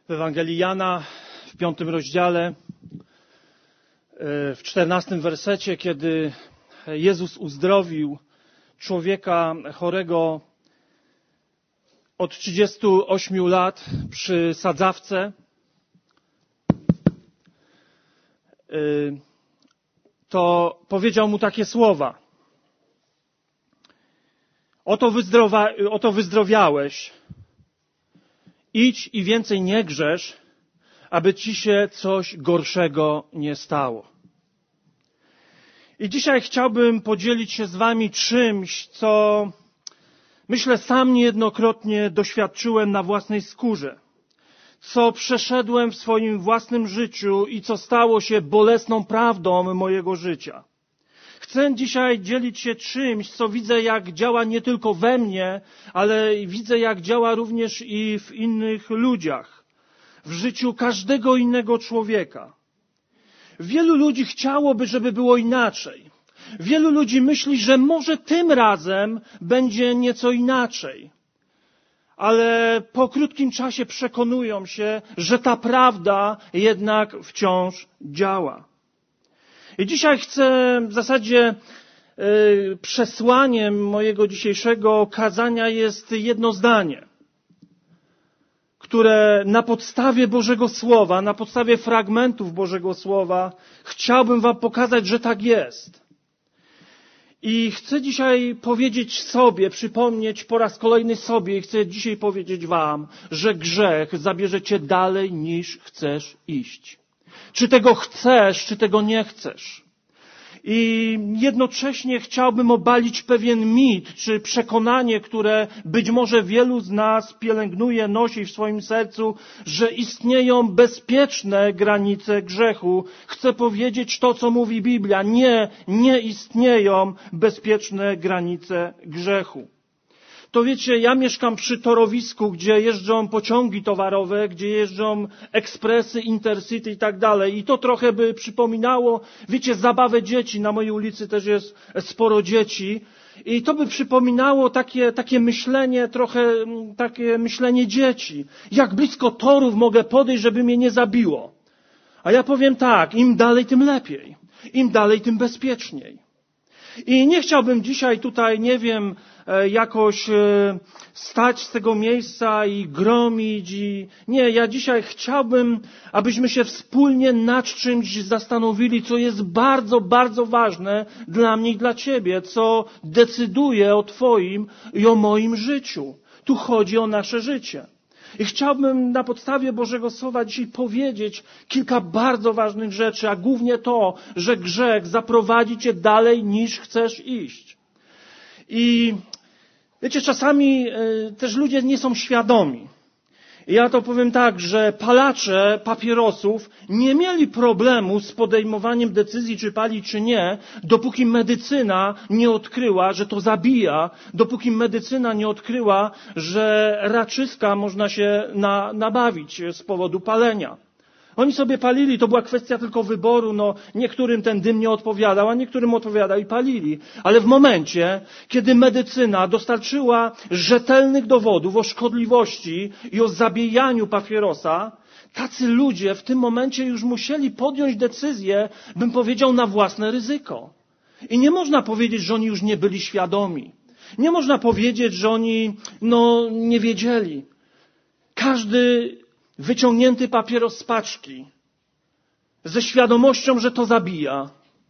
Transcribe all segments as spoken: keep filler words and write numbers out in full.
W Ewangelii Jana w piątym rozdziale, w czternastym wersecie, kiedy Jezus uzdrowił człowieka chorego od trzydziestu ośmiu lat przy sadzawce, to powiedział mu takie słowa: Oto, wyzdrowa, oto wyzdrowiałeś, idź i więcej nie grzesz, aby ci się coś gorszego nie stało. I dzisiaj chciałbym podzielić się z wami czymś, co myślę sam niejednokrotnie doświadczyłem na własnej skórze, co przeszedłem w swoim własnym życiu i co stało się bolesną prawdą mojego życia. Chcę dzisiaj dzielić się czymś, co widzę, jak działa nie tylko we mnie, ale widzę, jak działa również i w innych ludziach, w życiu każdego innego człowieka. Wielu ludzi chciałoby, żeby było inaczej. Wielu ludzi myśli, że może tym razem będzie nieco inaczej. Ale po krótkim czasie przekonują się, że ta prawda jednak wciąż działa. I dzisiaj chcę w zasadzie yy, przesłaniem mojego dzisiejszego kazania jest jedno zdanie, które na podstawie Bożego Słowa, na podstawie fragmentów Bożego Słowa chciałbym wam pokazać, że tak jest. I chcę dzisiaj powiedzieć sobie, przypomnieć po raz kolejny sobie i chcę dzisiaj powiedzieć wam, że grzech zabierze cię dalej niż chcesz iść. Czy tego chcesz, czy tego nie chcesz. I jednocześnie chciałbym obalić pewien mit, czy przekonanie, które być może wielu z nas pielęgnuje, nosi w swoim sercu, że istnieją bezpieczne granice grzechu. Chcę powiedzieć to, co mówi Biblia. Nie, nie istnieją bezpieczne granice grzechu. To wiecie, ja mieszkam przy torowisku, gdzie jeżdżą pociągi towarowe, gdzie jeżdżą ekspresy, intercity i tak dalej. I to trochę by przypominało, wiecie, zabawę dzieci. Na mojej ulicy też jest sporo dzieci. I to by przypominało takie, takie myślenie, trochę takie myślenie dzieci. Jak blisko torów mogę podejść, żeby mnie nie zabiło? A ja powiem tak, im dalej, tym lepiej. Im dalej, tym bezpieczniej. I nie chciałbym dzisiaj tutaj, nie wiem, jakoś stać z tego miejsca i gromić. I nie, ja dzisiaj chciałbym, abyśmy się wspólnie nad czymś zastanowili, co jest bardzo, bardzo ważne dla mnie i dla ciebie, co decyduje o twoim i o moim życiu. Tu chodzi o nasze życie. I chciałbym na podstawie Bożego Słowa dzisiaj powiedzieć kilka bardzo ważnych rzeczy, a głównie to, że grzech zaprowadzi cię dalej niż chcesz iść. I wiecie, czasami też ludzie nie są świadomi. I ja to powiem tak, że palacze papierosów nie mieli problemu z podejmowaniem decyzji, czy palić, czy nie, dopóki medycyna nie odkryła, że to zabija, dopóki medycyna nie odkryła, że raczyska można się na, nabawić z powodu palenia. Oni sobie palili, to była kwestia tylko wyboru, no niektórym ten dym nie odpowiadał, a niektórym odpowiadał i palili. Ale w momencie, kiedy medycyna dostarczyła rzetelnych dowodów o szkodliwości i o zabijaniu papierosa, tacy ludzie w tym momencie już musieli podjąć decyzję, bym powiedział, na własne ryzyko. I nie można powiedzieć, że oni już nie byli świadomi. Nie można powiedzieć, że oni, no, nie wiedzieli. Każdy wyciągnięty papieros z paczki, ze świadomością, że to zabija,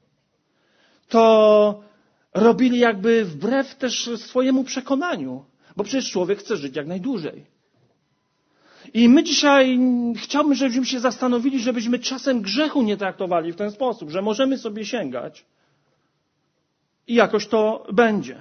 to robili jakby wbrew też swojemu przekonaniu, bo przecież człowiek chce żyć jak najdłużej. I my dzisiaj chciałbym, żebyśmy się zastanowili, żebyśmy czasem grzechu nie traktowali w ten sposób, że możemy sobie sięgać i jakoś to będzie.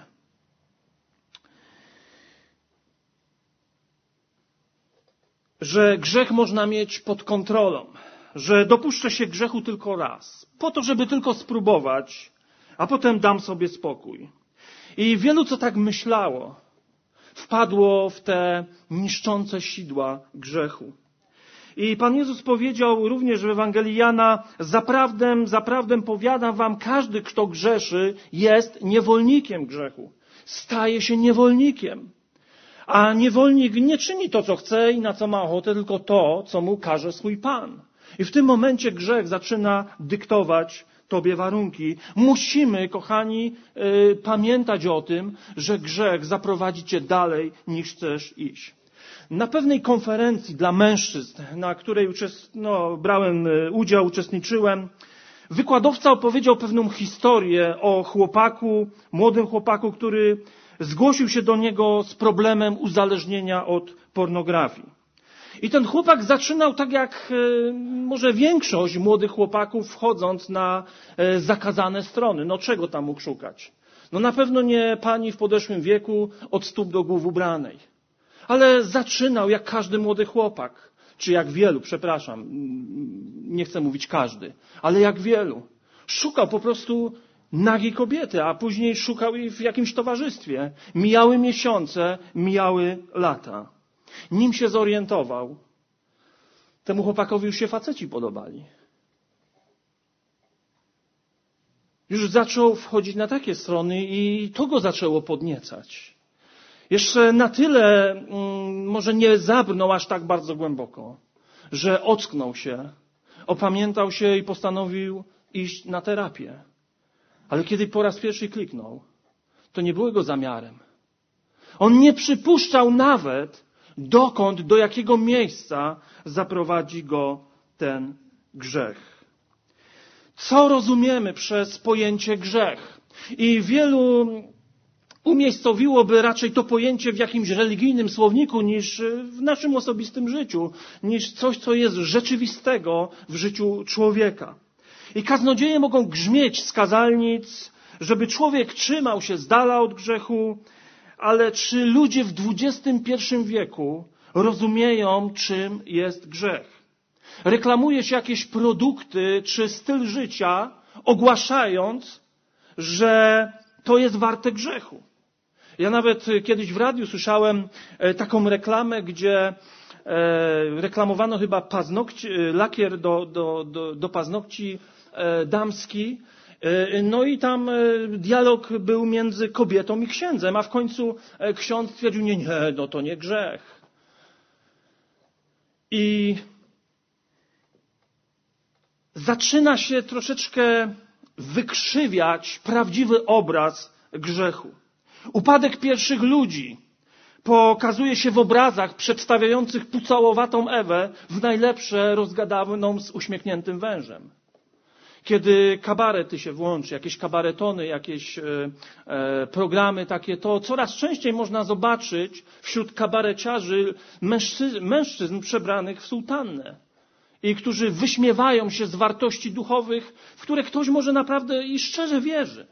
Że grzech można mieć pod kontrolą, że dopuszczę się grzechu tylko raz, po to, żeby tylko spróbować, a potem dam sobie spokój. I wielu, co tak myślało, wpadło w te niszczące sidła grzechu. I Pan Jezus powiedział również w Ewangelii Jana: zaprawdę, zaprawdę powiadam wam, każdy, kto grzeszy, jest niewolnikiem grzechu. Staje się niewolnikiem. A niewolnik nie czyni to, co chce i na co ma ochotę, tylko to, co mu każe swój Pan. I w tym momencie grzech zaczyna dyktować Tobie warunki. Musimy, kochani, yy, pamiętać o tym, że grzech zaprowadzi Cię dalej, niż chcesz iść. Na pewnej konferencji dla mężczyzn, na której uczest... no, brałem udział, uczestniczyłem, wykładowca opowiedział pewną historię o chłopaku, młodym chłopaku, który zgłosił się do niego z problemem uzależnienia od pornografii. I ten chłopak zaczynał tak jak może większość młodych chłopaków, wchodząc na zakazane strony. No czego tam mógł szukać? No na pewno nie pani w podeszłym wieku od stóp do głów ubranej. Ale zaczynał jak każdy młody chłopak. Czy jak wielu, przepraszam, nie chcę mówić każdy, ale jak wielu. Szukał po prostu nagiej kobiety, a później szukał jej w jakimś towarzystwie. Mijały miesiące, mijały lata. Nim się zorientował, temu chłopakowi już się faceci podobali. Już zaczął wchodzić na takie strony i to go zaczęło podniecać. Jeszcze na tyle, może nie zabrnął aż tak bardzo głęboko, że ocknął się, opamiętał się i postanowił iść na terapię. Ale kiedy po raz pierwszy kliknął, to nie było jego zamiarem. On nie przypuszczał nawet, dokąd, do jakiego miejsca zaprowadzi go ten grzech. Co rozumiemy przez pojęcie grzech? I wielu umiejscowiłoby raczej to pojęcie w jakimś religijnym słowniku niż w naszym osobistym życiu, niż coś, co jest rzeczywistego w życiu człowieka. I kaznodzieje mogą grzmieć z kazalnic, żeby człowiek trzymał się z dala od grzechu, ale czy ludzie w dwudziestym pierwszym wieku rozumieją, czym jest grzech? Reklamuje się jakieś produkty czy styl życia, ogłaszając, że to jest warte grzechu. Ja nawet kiedyś w radiu słyszałem taką reklamę, gdzie reklamowano chyba paznokci, lakier do, do, do, do paznokci damski. No i tam dialog był między kobietą i księdzem, a w końcu ksiądz stwierdził, nie, nie, no to nie grzech. I zaczyna się troszeczkę wykrzywiać prawdziwy obraz grzechu. Upadek pierwszych ludzi pokazuje się w obrazach przedstawiających pucałowatą Ewę w najlepsze rozgadaną z uśmiechniętym wężem. Kiedy kabarety się włączy, jakieś kabaretony, jakieś e, e, programy takie, to coraz częściej można zobaczyć wśród kabareciarzy mężczyzn, mężczyzn przebranych w sułtannę i którzy wyśmiewają się z wartości duchowych, w które ktoś może naprawdę i szczerze wierzy.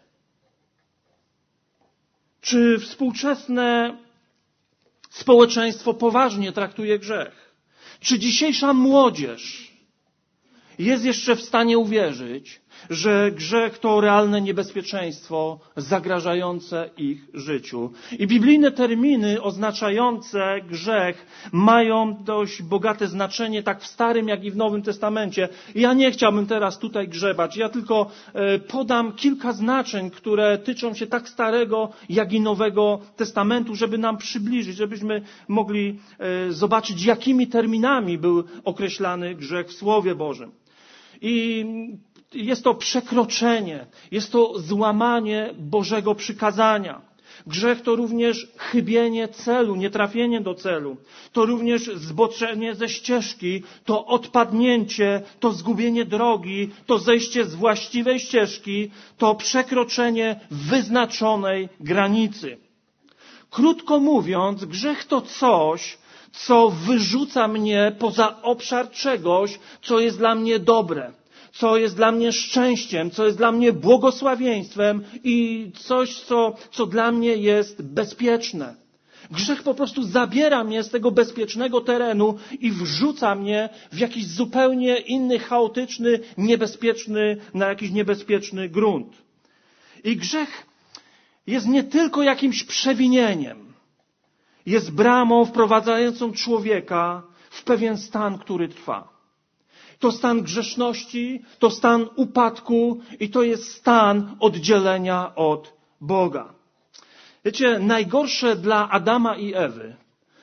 Czy współczesne społeczeństwo poważnie traktuje grzech? Czy dzisiejsza młodzież jest jeszcze w stanie uwierzyć, że grzech to realne niebezpieczeństwo zagrażające ich życiu? I biblijne terminy oznaczające grzech mają dość bogate znaczenie tak w Starym, jak i w Nowym Testamencie. Ja nie chciałbym teraz tutaj grzebać. Ja tylko podam kilka znaczeń, które tyczą się tak Starego, jak i Nowego Testamentu, żeby nam przybliżyć, żebyśmy mogli zobaczyć, jakimi terminami był określany grzech w Słowie Bożym. I jest to przekroczenie, jest to złamanie Bożego przykazania. Grzech to również chybienie celu, nietrafienie do celu. To również zboczenie ze ścieżki, to odpadnięcie, to zgubienie drogi, to zejście z właściwej ścieżki, to przekroczenie wyznaczonej granicy. Krótko mówiąc, grzech to coś, co wyrzuca mnie poza obszar czegoś, co jest dla mnie dobre, co jest dla mnie szczęściem, co jest dla mnie błogosławieństwem i coś, co, co dla mnie jest bezpieczne. Grzech po prostu zabiera mnie z tego bezpiecznego terenu i wrzuca mnie w jakiś zupełnie inny, chaotyczny, niebezpieczny, na jakiś niebezpieczny grunt. I grzech jest nie tylko jakimś przewinieniem. Jest bramą wprowadzającą człowieka w pewien stan, który trwa. To stan grzeszności, to stan upadku i to jest stan oddzielenia od Boga. Wiecie, najgorsze dla Adama i Ewy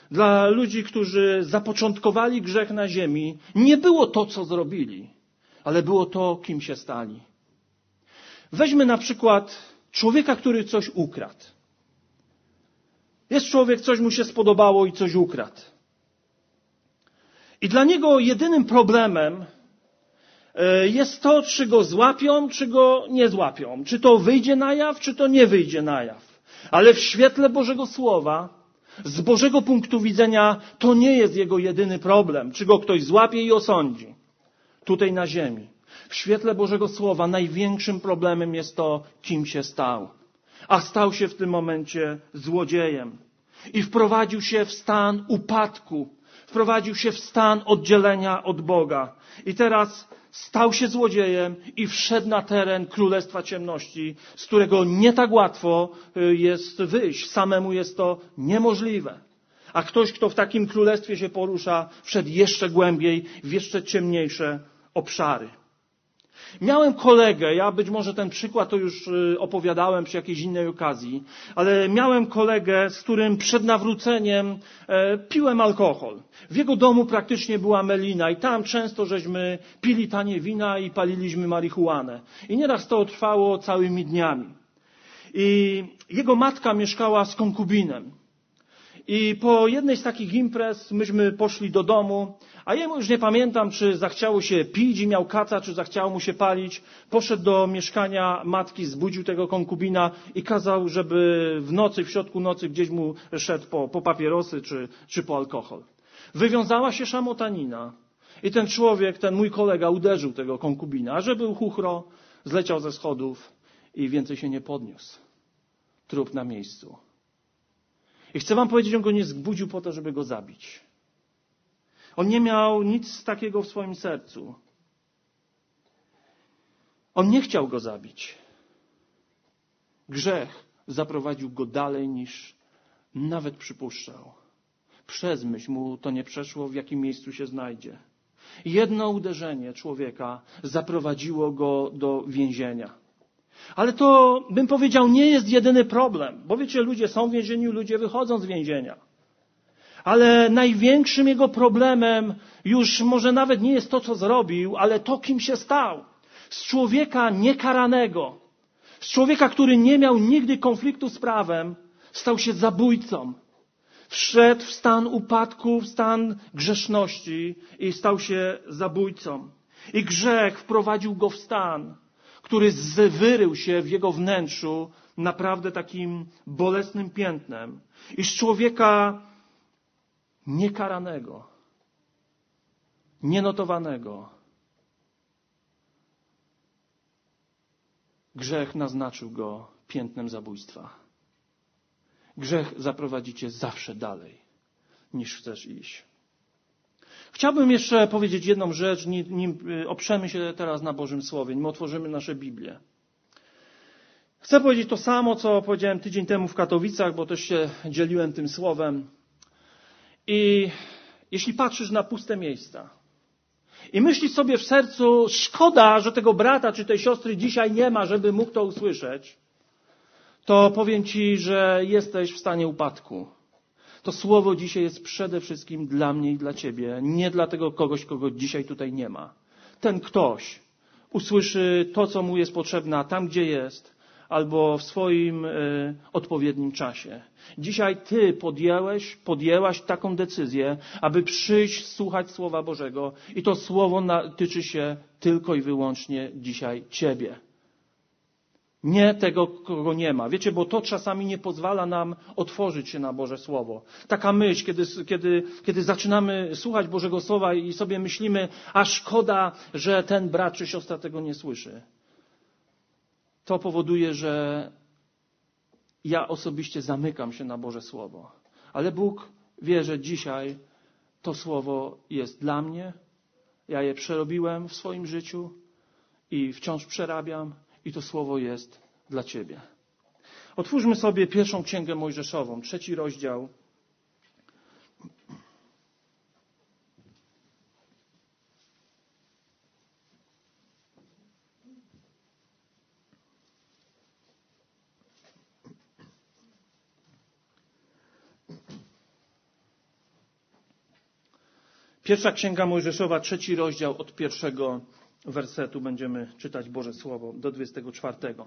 dla ludzi, którzy zapoczątkowali grzech na ziemi, nie było to, co zrobili, ale było to, kim się stali. Weźmy na przykład człowieka, który coś ukradł. Jest człowiek, coś mu się spodobało i coś ukradł. I dla niego jedynym problemem jest to, czy go złapią, czy go nie złapią. Czy to wyjdzie na jaw, czy to nie wyjdzie na jaw. Ale w świetle Bożego Słowa, z Bożego punktu widzenia, to nie jest jego jedyny problem. Czy go ktoś złapie i osądzi. Tutaj na ziemi. W świetle Bożego Słowa największym problemem jest to, kim się stał. A stał się w tym momencie złodziejem. I wprowadził się w stan upadku. Wprowadził się w stan oddzielenia od Boga. I teraz stał się złodziejem i wszedł na teren Królestwa Ciemności, z którego nie tak łatwo jest wyjść. Samemu jest to niemożliwe. A ktoś, kto w takim królestwie się porusza, wszedł jeszcze głębiej, w jeszcze ciemniejsze obszary. Miałem kolegę, ja być może ten przykład to już opowiadałem przy jakiejś innej okazji, ale miałem kolegę, z którym przed nawróceniem e, piłem alkohol. W jego domu praktycznie była melina i tam często żeśmy pili tanie wina i paliliśmy marihuanę. I nieraz to trwało całymi dniami. I jego matka mieszkała z konkubinem. I po jednej z takich imprez myśmy poszli do domu, a jemu już nie pamiętam, czy zachciało się pić i miał kaca, czy zachciało mu się palić. Poszedł do mieszkania matki, zbudził tego konkubina i kazał, żeby w nocy, w środku nocy gdzieś mu szedł po, po papierosy czy, czy po alkohol. Wywiązała się szamotanina i ten człowiek, ten mój kolega uderzył tego konkubina, a że był chuchro, zleciał ze schodów i więcej się nie podniósł. Trup na miejscu. I chcę wam powiedzieć, on go nie zbudził po to, żeby go zabić. On nie miał nic takiego w swoim sercu. On nie chciał go zabić. Grzech zaprowadził go dalej niż nawet przypuszczał. Przez myśl mu to nie przeszło, w jakim miejscu się znajdzie. Jedno uderzenie człowieka zaprowadziło go do więzienia. Ale to, bym powiedział, nie jest jedyny problem. Bo wiecie, ludzie są w więzieniu, ludzie wychodzą z więzienia. Ale największym jego problemem już może nawet nie jest to, co zrobił, ale to, kim się stał. Z człowieka niekaranego, z człowieka, który nie miał nigdy konfliktu z prawem, stał się zabójcą. Wszedł w stan upadku, w stan grzeszności i stał się zabójcą. I grzech wprowadził go w stan, który wyrył się w jego wnętrzu naprawdę takim bolesnym piętnem. I z człowieka niekaranego, nienotowanego, grzech naznaczył go piętnem zabójstwa. Grzech zaprowadzi cię zawsze dalej, niż chcesz iść. Chciałbym jeszcze powiedzieć jedną rzecz, nim oprzemy się teraz na Bożym Słowie, nim otworzymy nasze Biblię. Chcę powiedzieć to samo, co powiedziałem tydzień temu w Katowicach, bo też się dzieliłem tym słowem. I jeśli patrzysz na puste miejsca i myślisz sobie w sercu, szkoda, że tego brata czy tej siostry dzisiaj nie ma, żeby mógł to usłyszeć, to powiem ci, że jesteś w stanie upadku. To słowo dzisiaj jest przede wszystkim dla mnie i dla ciebie, nie dla tego kogoś, kogo dzisiaj tutaj nie ma. Ten ktoś usłyszy to, co mu jest potrzebne tam, gdzie jest, albo w swoim y, odpowiednim czasie. Dzisiaj ty podjęłeś, podjęłaś taką decyzję, aby przyjść, słuchać Słowa Bożego i to Słowo na, tyczy się tylko i wyłącznie dzisiaj ciebie. Nie tego, kogo nie ma. Wiecie, bo to czasami nie pozwala nam otworzyć się na Boże Słowo. Taka myśl, kiedy, kiedy, kiedy zaczynamy słuchać Bożego Słowa i sobie myślimy, a szkoda, że ten brat czy siostra tego nie słyszy. To powoduje, że ja osobiście zamykam się na Boże Słowo. Ale Bóg wie, że dzisiaj to Słowo jest dla mnie. Ja je przerobiłem w swoim życiu i wciąż przerabiam. I to słowo jest dla ciebie. Otwórzmy sobie pierwszą księgę Mojżeszową, trzeci rozdział. Pierwsza Księga Mojżeszowa, trzeci rozdział, od pierwszego wersetu będziemy czytać Boże Słowo do dwudziestego czwartego.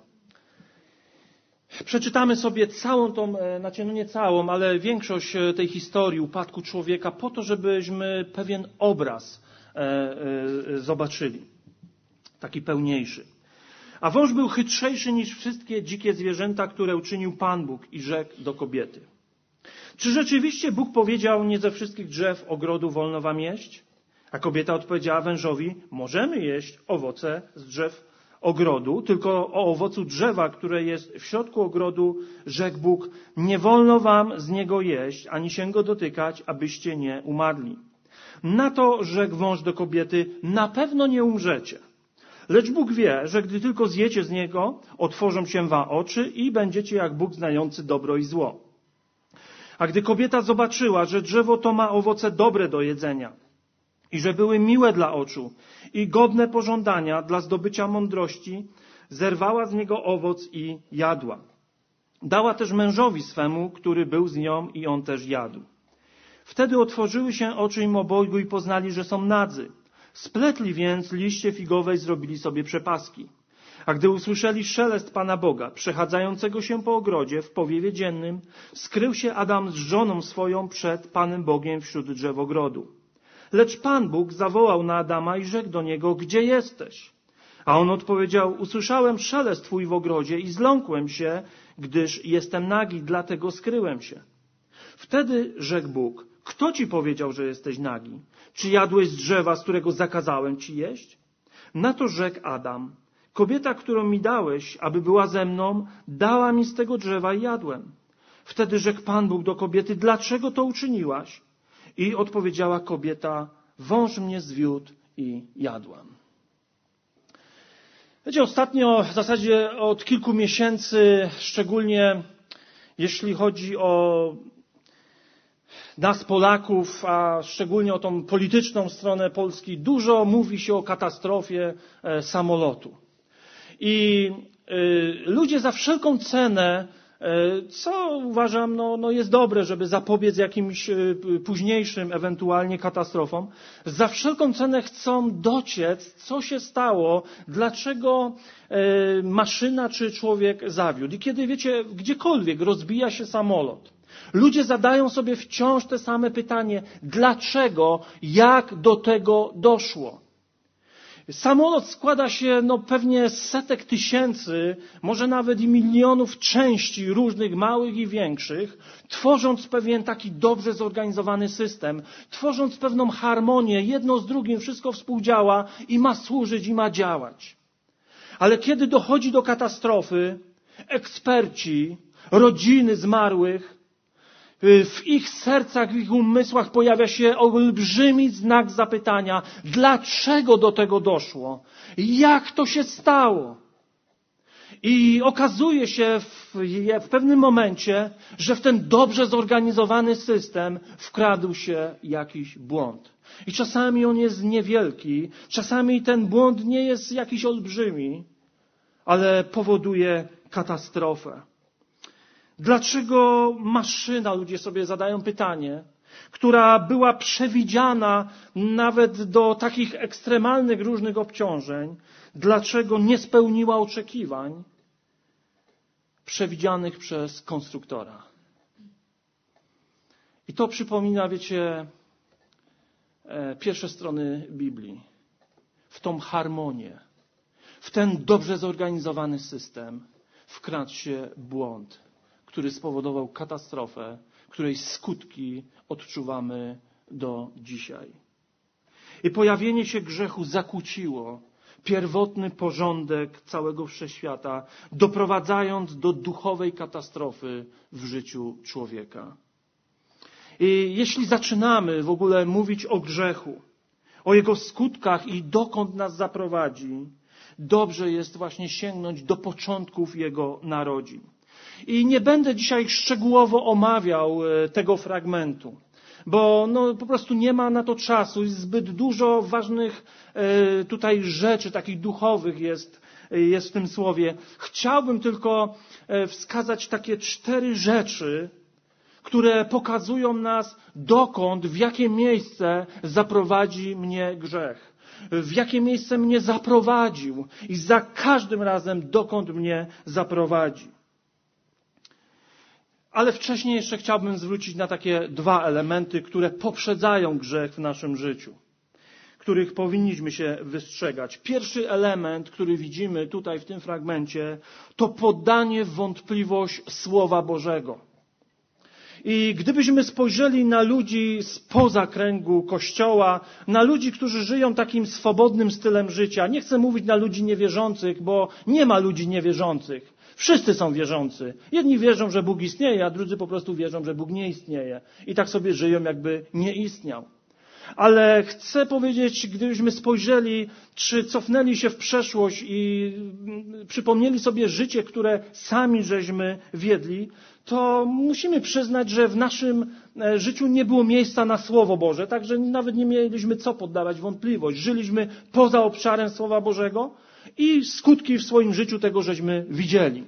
Przeczytamy sobie całą tą, znaczy no nie całą, ale większość tej historii upadku człowieka po to, żebyśmy pewien obraz e, e, zobaczyli. Taki pełniejszy. A wąż był chytrzejszy niż wszystkie dzikie zwierzęta, które uczynił Pan Bóg i rzekł do kobiety. Czy rzeczywiście Bóg powiedział, nie ze wszystkich drzew ogrodu wolno wam jeść? A kobieta odpowiedziała wężowi, możemy jeść owoce z drzew ogrodu, tylko o owocu drzewa, które jest w środku ogrodu, rzekł Bóg, nie wolno wam z niego jeść, ani się go dotykać, abyście nie umarli. Na to rzekł wąż do kobiety, na pewno nie umrzecie. Lecz Bóg wie, że gdy tylko zjecie z niego, otworzą się wam oczy i będziecie jak Bóg znający dobro i zło. A gdy kobieta zobaczyła, że drzewo to ma owoce dobre do jedzenia i że były miłe dla oczu i godne pożądania dla zdobycia mądrości, zerwała z niego owoc i jadła. Dała też mężowi swemu, który był z nią i on też jadł. Wtedy otworzyły się oczy im obojgu i poznali, że są nadzy. Spletli więc liście figowe i zrobili sobie przepaski. A gdy usłyszeli szelest Pana Boga, przechadzającego się po ogrodzie w powiewie dziennym, skrył się Adam z żoną swoją przed Panem Bogiem wśród drzew ogrodu. Lecz Pan Bóg zawołał na Adama i rzekł do niego, gdzie jesteś? A on odpowiedział, usłyszałem szelest Twój w ogrodzie i zląkłem się, gdyż jestem nagi, dlatego skryłem się. Wtedy rzekł Bóg, kto Ci powiedział, że jesteś nagi? Czy jadłeś z drzewa, z którego zakazałem Ci jeść? Na to rzekł Adam, kobieta, którą mi dałeś, aby była ze mną, dała mi z tego drzewa i jadłem. Wtedy rzekł Pan Bóg do kobiety, dlaczego to uczyniłaś? I odpowiedziała kobieta, wąż mnie zwiódł i jadłam. Wiecie, ostatnio, w zasadzie od kilku miesięcy, szczególnie jeśli chodzi o nas Polaków, a szczególnie o tą polityczną stronę Polski, dużo mówi się o katastrofie samolotu. I ludzie za wszelką cenę, co uważam, no, no jest dobre, żeby zapobiec jakimś późniejszym ewentualnie katastrofom, za wszelką cenę chcą dociec, co się stało, dlaczego maszyna czy człowiek zawiódł. I kiedy, wiecie, gdziekolwiek rozbija się samolot, ludzie zadają sobie wciąż te same pytanie, dlaczego, jak do tego doszło. Samolot składa się no, pewnie z setek tysięcy, może nawet i milionów części różnych, małych i większych, tworząc pewien taki dobrze zorganizowany system, tworząc pewną harmonię, jedno z drugim, wszystko współdziała i ma służyć i ma działać. Ale kiedy dochodzi do katastrofy, eksperci, rodziny zmarłych, w ich sercach, w ich umysłach pojawia się olbrzymi znak zapytania, dlaczego do tego doszło? Jak to się stało? I okazuje się w, w pewnym momencie, że w ten dobrze zorganizowany system wkradł się jakiś błąd. I czasami on jest niewielki, czasami ten błąd nie jest jakiś olbrzymi, ale powoduje katastrofę. Dlaczego maszyna, ludzie sobie zadają pytanie, która była przewidziana nawet do takich ekstremalnych różnych obciążeń, dlaczego nie spełniła oczekiwań przewidzianych przez konstruktora? I to przypomina, wiecie, pierwsze strony Biblii. W tą harmonię, w ten dobrze zorganizowany system wkradł się błąd, który spowodował katastrofę, której skutki odczuwamy do dzisiaj. I pojawienie się grzechu zakłóciło pierwotny porządek całego wszechświata, doprowadzając do duchowej katastrofy w życiu człowieka. I jeśli zaczynamy w ogóle mówić o grzechu, o jego skutkach i dokąd nas zaprowadzi, dobrze jest właśnie sięgnąć do początków jego narodzin. I nie będę dzisiaj szczegółowo omawiał tego fragmentu, bo no, po prostu nie ma na to czasu. Zbyt dużo ważnych tutaj rzeczy, takich duchowych jest, jest w tym słowie. Chciałbym tylko wskazać takie cztery rzeczy, które pokazują nas, dokąd, w jakie miejsce zaprowadzi mnie grzech. W jakie miejsce mnie zaprowadził i za każdym razem, dokąd mnie zaprowadzi. Ale wcześniej jeszcze chciałbym zwrócić na takie dwa elementy, które poprzedzają grzech w naszym życiu, których powinniśmy się wystrzegać. Pierwszy element, który widzimy tutaj w tym fragmencie, to poddanie w wątpliwość Słowa Bożego. I gdybyśmy spojrzeli na ludzi spoza kręgu Kościoła, na ludzi, którzy żyją takim swobodnym stylem życia, nie chcę mówić na ludzi niewierzących, bo nie ma ludzi niewierzących. Wszyscy są wierzący. Jedni wierzą, że Bóg istnieje, a drudzy po prostu wierzą, że Bóg nie istnieje. I tak sobie żyją, jakby nie istniał. Ale chcę powiedzieć, gdybyśmy spojrzeli, czy cofnęli się w przeszłość i przypomnieli sobie życie, które sami żeśmy wiedli, to musimy przyznać, że w naszym życiu nie było miejsca na Słowo Boże, także nawet nie mieliśmy co poddawać wątpliwość. Żyliśmy poza obszarem Słowa Bożego i skutki w swoim życiu tego żeśmy widzieli.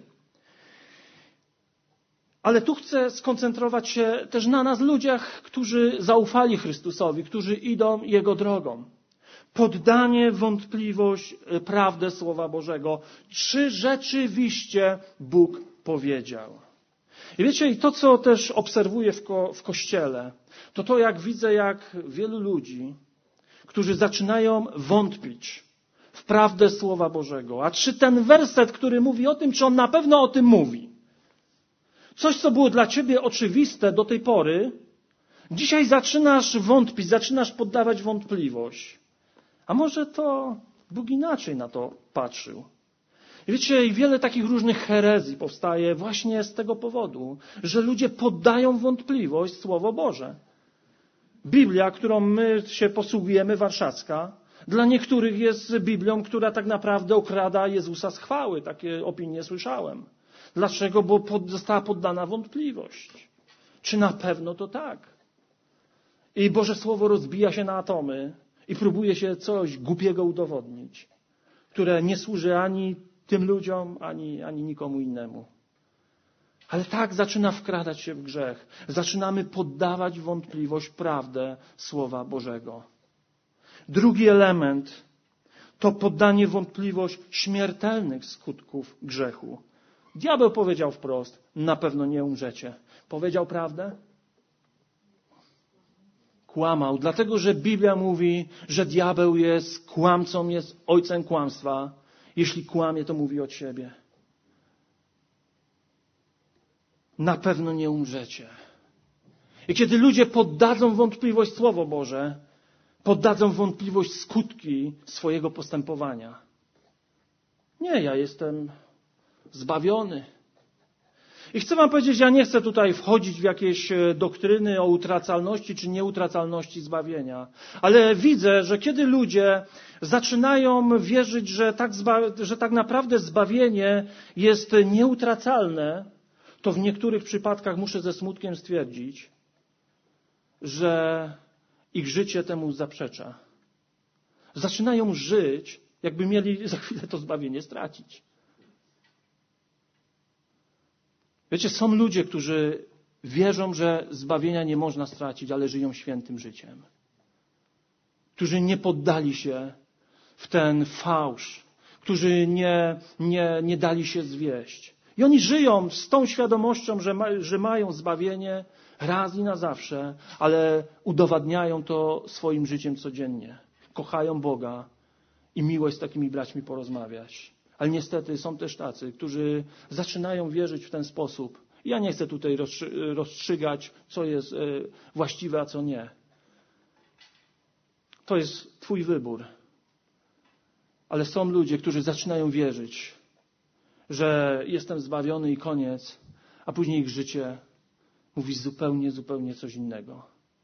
Ale tu chcę skoncentrować się też na nas, ludziach, którzy zaufali Chrystusowi, którzy idą Jego drogą. Poddanie w wątpliwość prawdę Słowa Bożego. Czy rzeczywiście Bóg powiedział? I wiecie, i to, co też obserwuję w, ko- w Kościele, to to, jak widzę, jak wielu ludzi, którzy zaczynają wątpić w prawdę Słowa Bożego. A czy ten werset, który mówi o tym, czy on na pewno o tym mówi? Coś, co było dla ciebie oczywiste do tej pory, dzisiaj zaczynasz wątpić, zaczynasz poddawać wątpliwość. A może to Bóg inaczej na to patrzył? I wiecie, wiele takich różnych herezji powstaje właśnie z tego powodu, że ludzie poddają wątpliwość Słowo Boże. Biblia, którą my się posługujemy, warszawska, dla niektórych jest Biblią, która tak naprawdę okrada Jezusa z chwały. Takie opinie słyszałem. Dlaczego? Bo pod, została poddana wątpliwość. Czy na pewno to tak? I Boże Słowo rozbija się na atomy i próbuje się coś głupiego udowodnić, które nie służy ani tym ludziom, ani, ani nikomu innemu. Ale tak zaczyna wkradać się w grzech. Zaczynamy poddawać wątpliwość prawdę Słowa Bożego. Drugi element to poddanie wątpliwość śmiertelnych skutków grzechu. Diabeł powiedział wprost, na pewno nie umrzecie. Powiedział prawdę? Kłamał, dlatego że Biblia mówi, że diabeł jest kłamcą, jest ojcem kłamstwa. Jeśli kłamie, to mówi od siebie. Na pewno nie umrzecie. I kiedy ludzie poddadzą wątpliwość Słowo Boże, poddadzą wątpliwość skutki swojego postępowania. Nie, ja jestem zbawiony. I chcę wam powiedzieć, ja nie chcę tutaj wchodzić w jakieś doktryny o utracalności czy nieutracalności zbawienia. Ale widzę, że kiedy ludzie zaczynają wierzyć, że tak, zba- że tak naprawdę zbawienie jest nieutracalne, to w niektórych przypadkach muszę ze smutkiem stwierdzić, że ich życie temu zaprzecza. Zaczynają żyć, jakby mieli za chwilę to zbawienie stracić. Wiecie, są ludzie, którzy wierzą, że zbawienia nie można stracić, ale żyją świętym życiem. Którzy nie poddali się w ten fałsz, którzy nie, nie, nie dali się zwieść. I oni żyją z tą świadomością, że, ma, że mają zbawienie raz i na zawsze, ale udowadniają to swoim życiem codziennie. Kochają Boga i miło jest z takimi braćmi porozmawiać. Ale niestety są też tacy, którzy zaczynają wierzyć w ten sposób. Ja nie chcę tutaj rozstrzygać, co jest właściwe, a co nie. To jest twój wybór. Ale są ludzie, którzy zaczynają wierzyć, że jestem zbawiony i koniec, a później ich życie mówi zupełnie, zupełnie coś innego.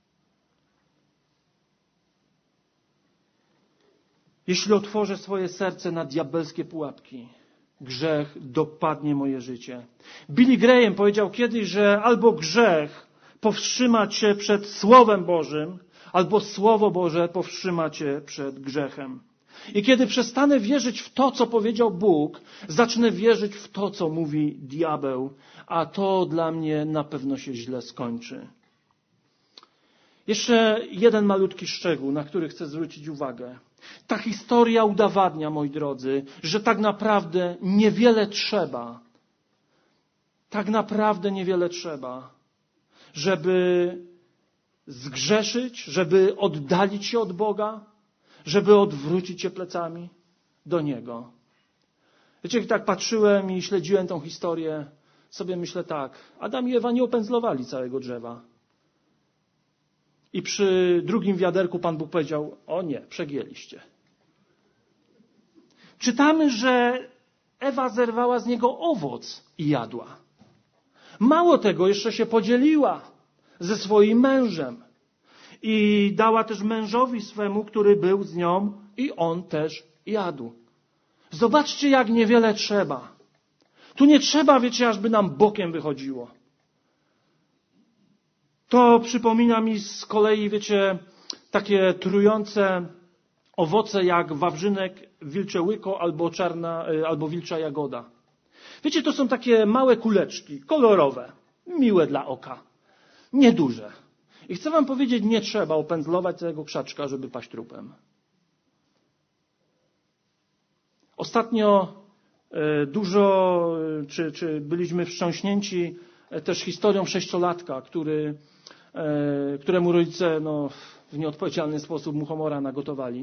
Jeśli otworzę swoje serce na diabelskie pułapki, grzech dopadnie moje życie. Billy Graham powiedział kiedyś, że albo grzech powstrzyma cię przed Słowem Bożym, albo Słowo Boże powstrzyma cię przed grzechem. I kiedy przestanę wierzyć w to, co powiedział Bóg, zacznę wierzyć w to, co mówi diabeł, a to dla mnie na pewno się źle skończy. Jeszcze jeden malutki szczegół, na który chcę zwrócić uwagę. Ta historia udowadnia, moi drodzy, że tak naprawdę niewiele trzeba, tak naprawdę niewiele trzeba, żeby zgrzeszyć, żeby oddalić się od Boga, żeby odwrócić się plecami do Niego. Wiecie, jak tak patrzyłem i śledziłem tą historię, sobie myślę tak, Adam i Ewa nie opędzlowali całego drzewa. I przy drugim wiaderku Pan Bóg powiedział, o nie, przegięliście. Czytamy, że Ewa zerwała z niego owoc i jadła. Mało tego, jeszcze się podzieliła ze swoim mężem. I dała też mężowi swemu, który był z nią, i on też jadł. Zobaczcie, jak niewiele trzeba. Tu nie trzeba, wiecie, ażby nam bokiem wychodziło. To przypomina mi z kolei, wiecie, takie trujące owoce jak wawrzynek, wilcze łyko albo czarna, albo wilcza jagoda. Wiecie, to są takie małe kuleczki, kolorowe, miłe dla oka, nieduże. I chcę wam powiedzieć, nie trzeba opędzlować całego krzaczka, żeby paść trupem. Ostatnio dużo, czy, czy byliśmy wstrząśnięci też historią sześciolatka, który, któremu rodzice no, w nieodpowiedzialny sposób muchomora nagotowali.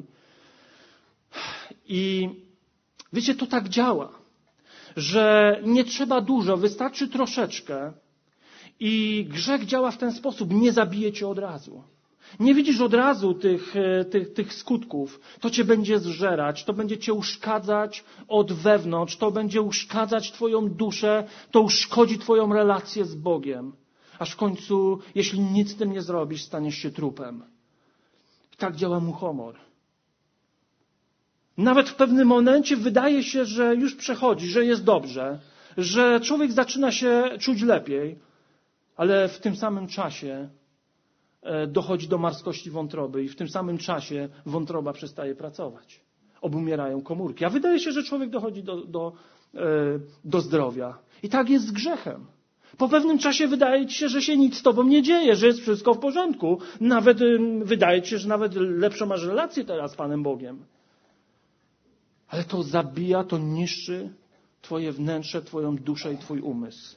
I wiecie, to tak działa, że nie trzeba dużo, wystarczy troszeczkę i grzech działa w ten sposób, nie zabije cię od razu. Nie widzisz od razu tych, tych, tych skutków. To cię będzie zżerać, to będzie cię uszkadzać od wewnątrz, to będzie uszkadzać twoją duszę, to uszkodzi twoją relację z Bogiem. Aż w końcu, jeśli nic z tym nie zrobisz, staniesz się trupem. I tak działa muchomor. Nawet w pewnym momencie wydaje się, że już przechodzi, że jest dobrze, że człowiek zaczyna się czuć lepiej, ale w tym samym czasie dochodzi do marskości wątroby i w tym samym czasie wątroba przestaje pracować. Obumierają komórki. A wydaje się, że człowiek dochodzi do, do, do zdrowia. I tak jest z grzechem. Po pewnym czasie wydaje ci się, że się nic z tobą nie dzieje, że jest wszystko w porządku. Nawet wydaje ci się, że nawet lepszą masz relację teraz z Panem Bogiem. Ale to zabija, to niszczy twoje wnętrze, twoją duszę i twój umysł.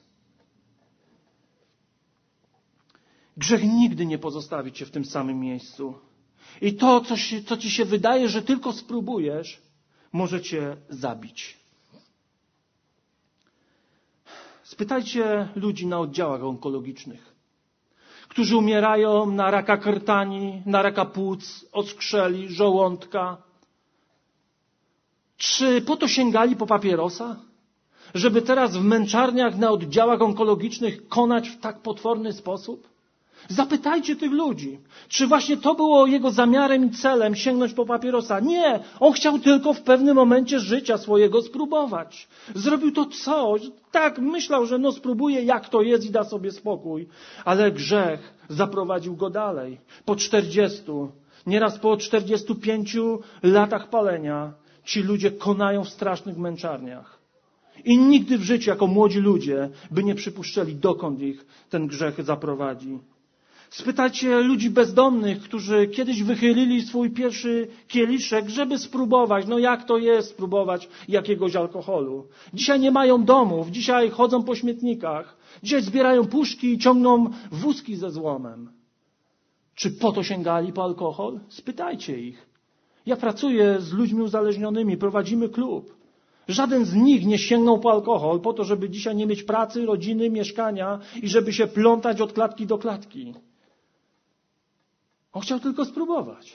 Grzech nigdy nie pozostawi cię w tym samym miejscu. I to, co, się, co ci się wydaje, że tylko spróbujesz, może cię zabić. Spytajcie ludzi na oddziałach onkologicznych, którzy umierają na raka krtani, na raka płuc, oskrzeli, żołądka. Czy po to sięgali po papierosa? Żeby teraz w męczarniach na oddziałach onkologicznych konać w tak potworny sposób? Zapytajcie tych ludzi, czy właśnie to było jego zamiarem i celem sięgnąć po papierosa. Nie, on chciał tylko w pewnym momencie życia swojego spróbować. Zrobił to coś, tak myślał, że no spróbuje jak to jest i da sobie spokój. Ale grzech zaprowadził go dalej. Po czterdziestu, nieraz po czterdziestu pięciu latach palenia ci ludzie konają w strasznych męczarniach. I nigdy w życiu jako młodzi ludzie by nie przypuszczali, dokąd ich ten grzech zaprowadzi. Spytajcie ludzi bezdomnych, którzy kiedyś wychylili swój pierwszy kieliszek, żeby spróbować, no jak to jest spróbować jakiegoś alkoholu. Dzisiaj nie mają domów, dzisiaj chodzą po śmietnikach, dzisiaj zbierają puszki i ciągną wózki ze złomem. Czy po to sięgali po alkohol? Spytajcie ich. Ja pracuję z ludźmi uzależnionymi, prowadzimy klub. Żaden z nich nie sięgnął po alkohol po to, żeby dzisiaj nie mieć pracy, rodziny, mieszkania i żeby się plątać od klatki do klatki. On chciał tylko spróbować.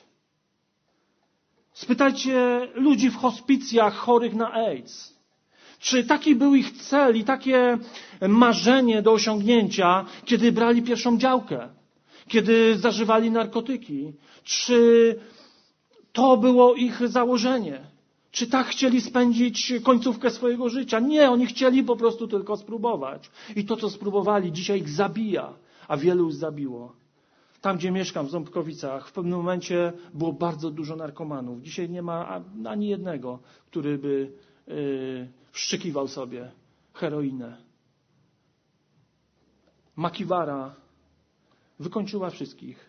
Spytajcie ludzi w hospicjach chorych na AIDS. Czy taki był ich cel i takie marzenie do osiągnięcia, kiedy brali pierwszą działkę, kiedy zażywali narkotyki? Czy to było ich założenie? Czy tak chcieli spędzić końcówkę swojego życia? Nie, oni chcieli po prostu tylko spróbować. I to, co spróbowali, dzisiaj ich zabija, a wielu już zabiło. Tam, gdzie mieszkam, w Ząbkowicach, w pewnym momencie było bardzo dużo narkomanów. Dzisiaj nie ma ani jednego, który by yy, wszczykiwał sobie heroinę. Makiwara wykończyła wszystkich.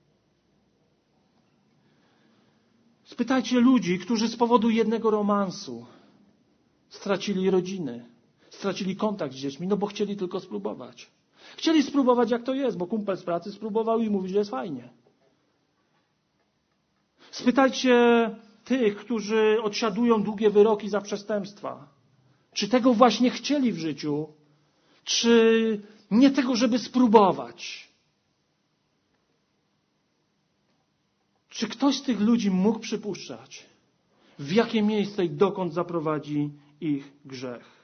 Spytajcie ludzi, którzy z powodu jednego romansu stracili rodziny, stracili kontakt z dziećmi, no bo chcieli tylko spróbować. Chcieli spróbować, jak to jest, bo kumpel z pracy spróbował i mówi, że jest fajnie. Spytajcie tych, którzy odsiadują długie wyroki za przestępstwa. Czy tego właśnie chcieli w życiu? Czy nie tego, żeby spróbować? Czy ktoś z tych ludzi mógł przypuszczać, w jakie miejsce i dokąd zaprowadzi ich grzech?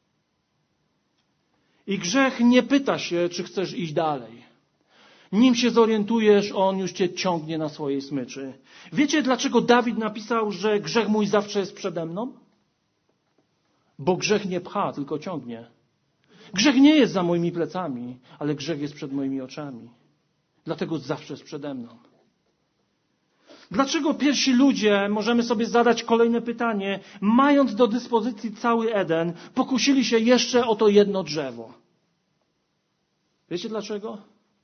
I grzech nie pyta się, czy chcesz iść dalej. Nim się zorientujesz, on już cię ciągnie na swojej smyczy. Wiecie, dlaczego Dawid napisał, że grzech mój zawsze jest przede mną? Bo grzech nie pcha, tylko ciągnie. Grzech nie jest za moimi plecami, ale grzech jest przed moimi oczami. Dlatego zawsze jest przede mną. Dlaczego pierwsi ludzie, możemy sobie zadać kolejne pytanie, mając do dyspozycji cały Eden, pokusili się jeszcze o to jedno drzewo? Wiecie dlaczego?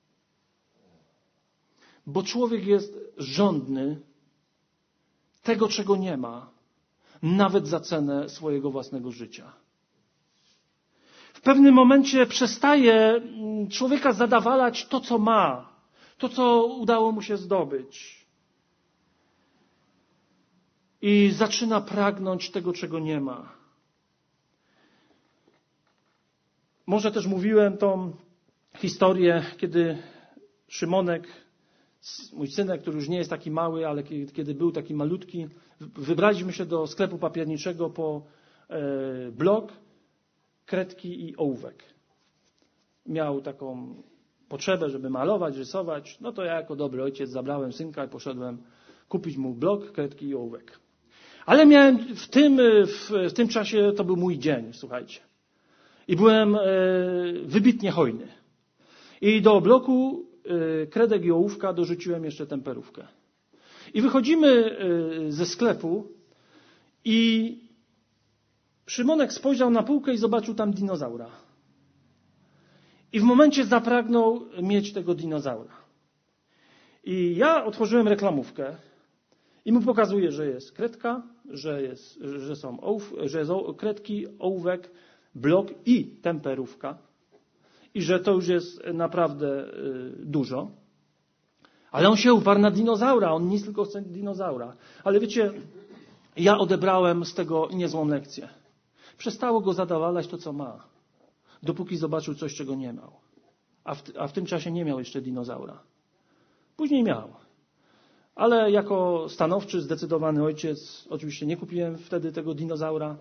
Bo człowiek jest żądny tego, czego nie ma, nawet za cenę swojego własnego życia. W pewnym momencie przestaje człowieka zadawalać to, co ma, to, co udało mu się zdobyć. I zaczyna pragnąć tego, czego nie ma. Może też mówiłem tą historię, kiedy Szymonek, mój synek, który już nie jest taki mały, ale kiedy był taki malutki, wybraliśmy się do sklepu papierniczego po e, blok, kredki i ołówek. Miał taką potrzebę, żeby malować, rysować. No to ja jako dobry ojciec zabrałem synka i poszedłem kupić mu blok, kredki i ołówek. Ale miałem w tym, w, w tym czasie, to był mój dzień, słuchajcie. I byłem e, wybitnie hojny. I do bloku e, kredek i ołówka dorzuciłem jeszcze temperówkę. I wychodzimy e, ze sklepu i Szymonek spojrzał na półkę i zobaczył tam dinozaura. I w momencie zapragnął mieć tego dinozaura. I ja otworzyłem reklamówkę i mu pokazuję, że jest kredka, że, jest, że są ołów, że są kredki, ołówek, blok i temperówka. I że to już jest naprawdę y, dużo. Ale on się uparł na dinozaura. On nic tylko chce dinozaura. Ale wiecie, ja odebrałem z tego niezłą lekcję. Przestało go zadowalać to, co ma. Dopóki zobaczył coś, czego nie miał. A w, a w tym czasie nie miał jeszcze dinozaura. Później miał. Ale jako stanowczy, zdecydowany ojciec, oczywiście nie kupiłem wtedy tego dinozaura.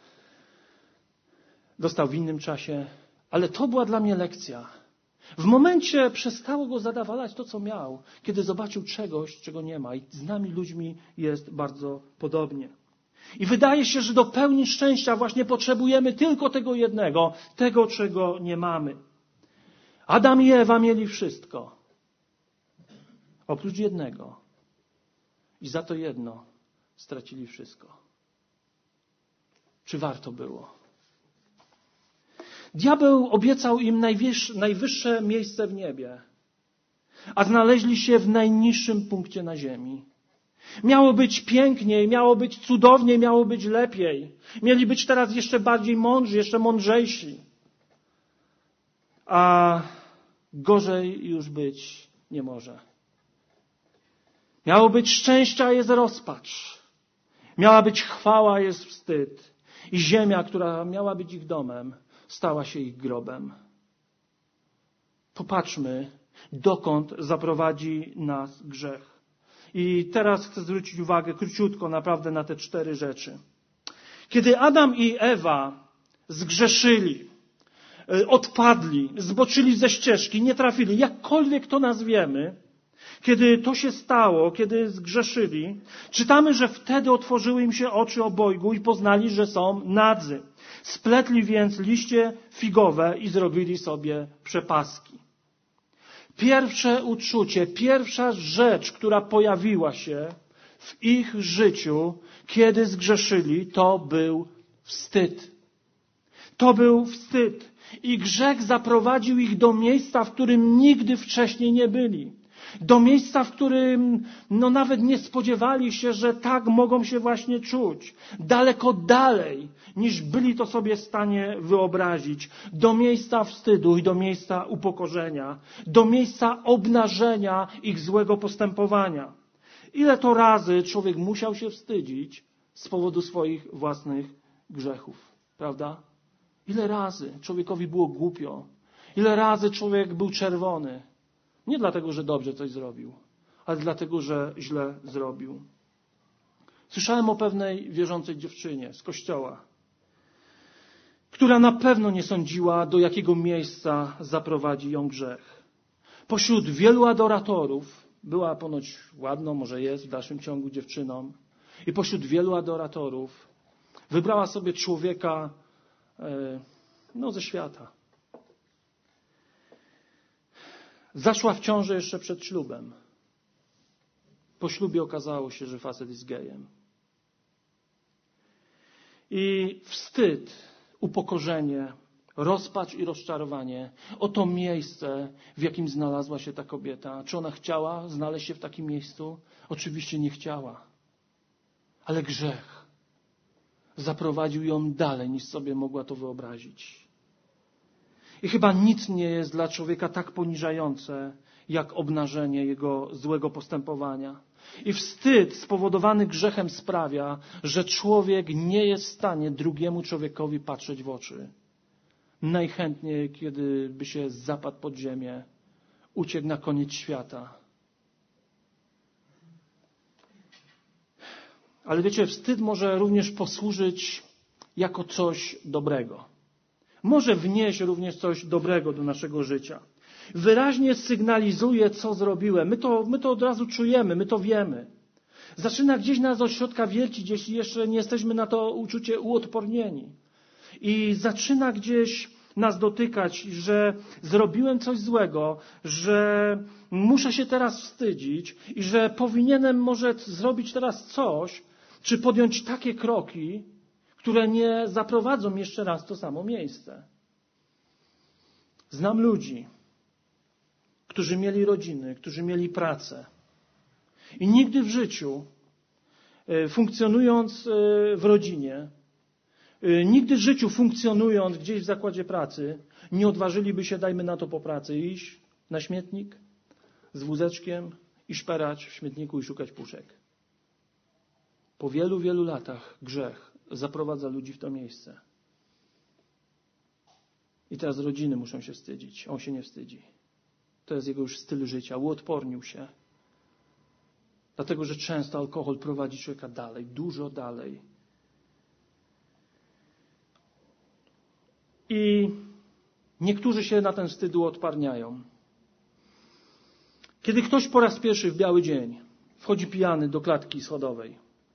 Dostał w innym czasie. Ale to była dla mnie lekcja. W momencie przestało go zadowalać to, co miał, kiedy zobaczył czegoś, czego nie ma. I z nami ludźmi jest bardzo podobnie. I wydaje się, że do pełni szczęścia właśnie potrzebujemy tylko tego jednego, tego, czego nie mamy. Adam i Ewa mieli wszystko. Oprócz jednego. I za to jedno stracili wszystko. Czy warto było? Diabeł obiecał im najwyższe, najwyższe miejsce w niebie, a znaleźli się w najniższym punkcie na ziemi. Miało być piękniej, miało być cudowniej, miało być lepiej. Mieli być teraz jeszcze bardziej mądrzy, jeszcze mądrzejsi. A gorzej już być nie może. Miało być szczęścia, a jest rozpacz. Miała być chwała, a jest wstyd. I ziemia, która miała być ich domem, stała się ich grobem. Popatrzmy, dokąd zaprowadzi nas grzech. I teraz chcę zwrócić uwagę króciutko naprawdę na te cztery rzeczy. Kiedy Adam i Ewa zgrzeszyli, odpadli, zboczyli ze ścieżki, nie trafili, jakkolwiek to nazwiemy, kiedy to się stało, kiedy zgrzeszyli, czytamy, że wtedy otworzyły im się oczy obojgu i poznali, że są nadzy. Spletli więc liście figowe i zrobili sobie przepaski. Pierwsze uczucie, pierwsza rzecz, która pojawiła się w ich życiu, kiedy zgrzeszyli, to był wstyd. To był wstyd. I grzech zaprowadził ich do miejsca, w którym nigdy wcześniej nie byli. Do miejsca, w którym no nawet nie spodziewali się, że tak mogą się właśnie czuć. Daleko dalej, niż byli to sobie w stanie wyobrazić. Do miejsca wstydu i do miejsca upokorzenia. Do miejsca obnażenia ich złego postępowania. Ile to razy człowiek musiał się wstydzić z powodu swoich własnych grzechów, prawda? Ile razy człowiekowi było głupio. Ile razy człowiek był czerwony. Nie dlatego, że dobrze coś zrobił, ale dlatego, że źle zrobił. Słyszałem o pewnej wierzącej dziewczynie z kościoła, która na pewno nie sądziła, do jakiego miejsca zaprowadzi ją grzech. Pośród wielu adoratorów, była ponoć ładną, może jest w dalszym ciągu dziewczyną, i pośród wielu adoratorów wybrała sobie człowieka no, ze świata. Zaszła w ciążę jeszcze przed ślubem. Po ślubie okazało się, że facet jest gejem. I wstyd, upokorzenie, rozpacz i rozczarowanie. Oto miejsce, w jakim znalazła się ta kobieta. Czy ona chciała znaleźć się w takim miejscu? Oczywiście nie chciała. Ale grzech zaprowadził ją dalej, niż sobie mogła to wyobrazić. I chyba nic nie jest dla człowieka tak poniżające, jak obnażenie jego złego postępowania. I wstyd spowodowany grzechem sprawia, że człowiek nie jest w stanie drugiemu człowiekowi patrzeć w oczy. Najchętniej, kiedy by się zapadł pod ziemię, uciekł na koniec świata. Ale wiecie, wstyd może również posłużyć jako coś dobrego. Może wnieść również coś dobrego do naszego życia. Wyraźnie sygnalizuje, co zrobiłem. My to, my to od razu czujemy, my to wiemy. Zaczyna gdzieś nas od środka wiercić, jeśli jeszcze nie jesteśmy na to uczucie uodpornieni. I zaczyna gdzieś nas dotykać, że zrobiłem coś złego, że muszę się teraz wstydzić i że powinienem może zrobić teraz coś, czy podjąć takie kroki, które nie zaprowadzą jeszcze raz w to samo miejsce. Znam ludzi, którzy mieli rodziny, którzy mieli pracę i nigdy w życiu, funkcjonując w rodzinie, nigdy w życiu funkcjonując gdzieś w zakładzie pracy, nie odważyliby się, dajmy na to po pracy, iść na śmietnik z wózeczkiem i szperać w śmietniku i szukać puszek. Po wielu, wielu latach grzech zaprowadza ludzi w to miejsce. I teraz rodziny muszą się wstydzić. On się nie wstydzi. To jest jego już styl życia. Uodpornił się. Dlatego, że często alkohol prowadzi człowieka dalej, dużo dalej. I niektórzy się na ten wstyd uodparniają. Kiedy ktoś po raz pierwszy w biały dzień wchodzi pijany do klatki schodowej,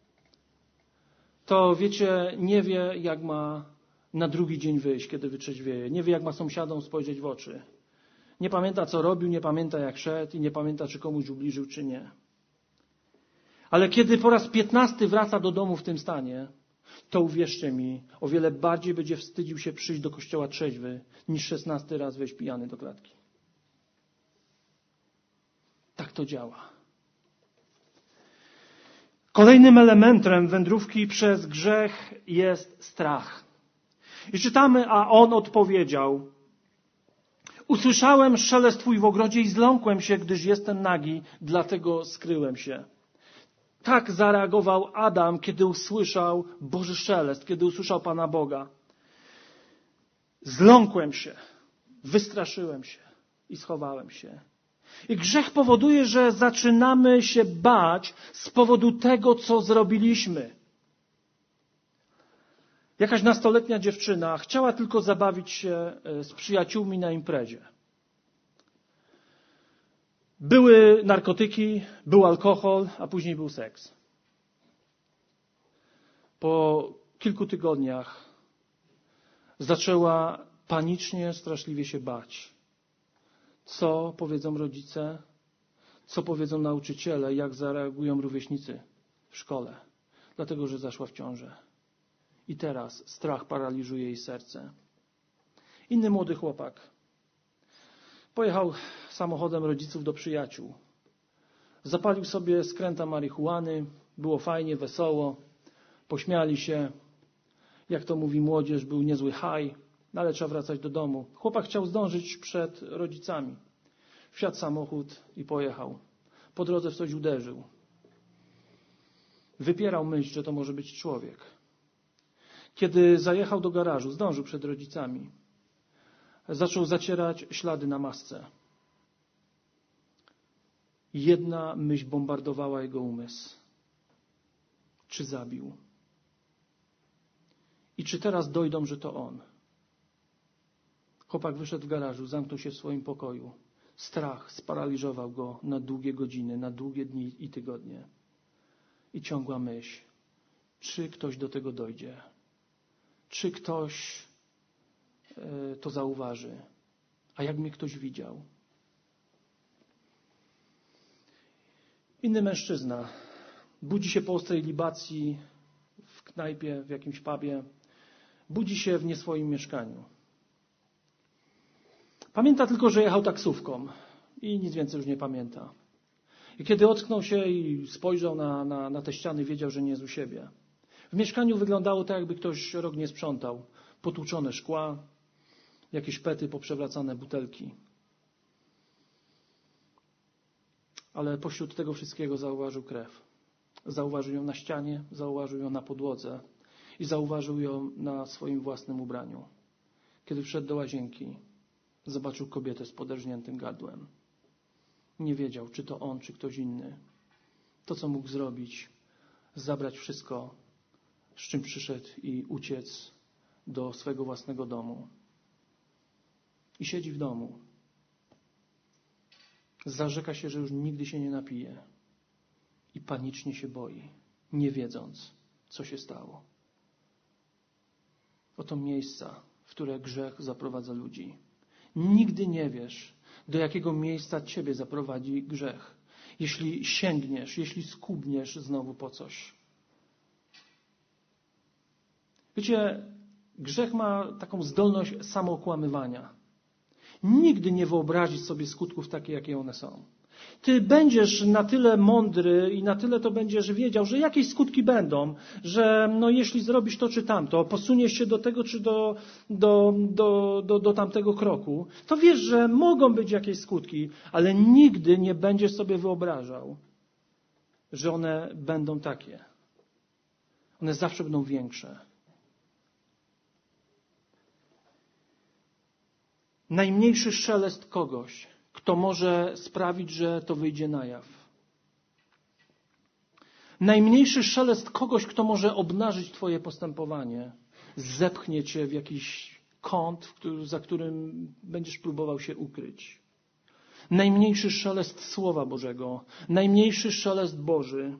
to wiecie, nie wie, jak ma na drugi dzień wyjść, kiedy wytrzeźwieje. Nie wie, jak ma sąsiadom spojrzeć w oczy. Nie pamięta, co robił, nie pamięta, jak szedł i nie pamięta, czy komuś ubliżył, czy nie. Ale kiedy po raz piętnasty wraca do domu w tym stanie, to uwierzcie mi, o wiele bardziej będzie wstydził się przyjść do kościoła trzeźwy, niż szesnasty raz wejść pijany do klatki. Tak to działa. Kolejnym elementem wędrówki przez grzech jest strach. I czytamy, a on odpowiedział: usłyszałem szelest twój w ogrodzie i zląkłem się, gdyż jestem nagi, dlatego skryłem się. Tak zareagował Adam, kiedy usłyszał Boży szelest, kiedy usłyszał Pana Boga. Zląkłem się, wystraszyłem się i schowałem się. I grzech powoduje, że zaczynamy się bać z powodu tego, co zrobiliśmy. Jakaś nastoletnia dziewczyna chciała tylko zabawić się z przyjaciółmi na imprezie. Były narkotyki, był alkohol, a później był seks. Po kilku tygodniach zaczęła panicznie, straszliwie się bać. Co powiedzą rodzice? Co powiedzą nauczyciele? Jak zareagują rówieśnicy w szkole? Dlatego, że zaszła w ciążę. I teraz strach paraliżuje jej serce. Inny młody chłopak pojechał samochodem rodziców do przyjaciół. Zapalił sobie skręta marihuany. Było fajnie, wesoło. Pośmiali się. Jak to mówi młodzież, był niezły haj. No ale trzeba wracać do domu. Chłopak chciał zdążyć przed rodzicami. Wsiadł samochód i pojechał. Po drodze w coś uderzył. Wypierał myśl, że to może być człowiek. Kiedy zajechał do garażu, zdążył przed rodzicami. Zaczął zacierać ślady na masce. Jedna myśl bombardowała jego umysł. Czy zabił? I czy teraz dojdą, że to on? Chłopak wyszedł w garażu, zamknął się w swoim pokoju. Strach sparaliżował go na długie godziny, na długie dni i tygodnie. I ciągła myśl, czy ktoś do tego dojdzie? Czy ktoś y, to zauważy? A jak mnie ktoś widział? Inny mężczyzna budzi się po ostrej libacji w knajpie, w jakimś pubie. Budzi się w nie swoim mieszkaniu. Pamięta tylko, że jechał taksówką i nic więcej już nie pamięta. I kiedy ocknął się i spojrzał na, na, na te ściany, wiedział, że nie jest u siebie. W mieszkaniu wyglądało tak, jakby ktoś rok nie sprzątał. Potłuczone szkła, jakieś pety, poprzewracane butelki. Ale pośród tego wszystkiego zauważył krew. Zauważył ją na ścianie, zauważył ją na podłodze i zauważył ją na swoim własnym ubraniu. Kiedy wszedł do łazienki, zobaczył kobietę z poderżniętym gardłem. Nie wiedział, czy to on, czy ktoś inny. To, co mógł zrobić, zabrać wszystko, z czym przyszedł i uciec do swego własnego domu. I siedzi w domu. Zarzeka się, że już nigdy się nie napije. I panicznie się boi, nie wiedząc, co się stało. Oto miejsca, w które grzech zaprowadza ludzi. Nigdy nie wiesz, do jakiego miejsca ciebie zaprowadzi grzech. Jeśli sięgniesz, jeśli skubniesz znowu po coś. Wiecie, grzech ma taką zdolność samookłamywania. Nigdy nie wyobrazić sobie skutków takie, jakie one są. Ty będziesz na tyle mądry i na tyle to będziesz wiedział, że jakieś skutki będą, że no jeśli zrobisz to czy tamto, posuniesz się do tego czy do, do, do, do, do tamtego kroku, to wiesz, że mogą być jakieś skutki, ale nigdy nie będziesz sobie wyobrażał, że one będą takie. One zawsze będą większe. Najmniejszy szelest kogoś, kto może sprawić, że to wyjdzie na jaw. Najmniejszy szelest kogoś, kto może obnażyć twoje postępowanie, zepchnie cię w jakiś kąt, za którym będziesz próbował się ukryć. Najmniejszy szelest Słowa Bożego, najmniejszy szelest Boży